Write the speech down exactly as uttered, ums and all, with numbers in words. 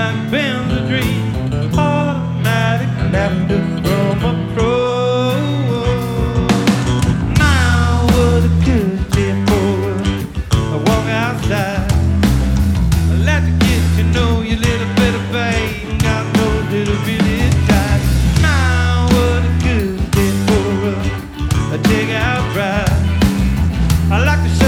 like Benzatrine, automatic laughter from a pro. My, what a good day for a walk outside. I like to get to know you a little bit, babe. Got those little bitty ties. My, what a good day for a, a take out ride. I like to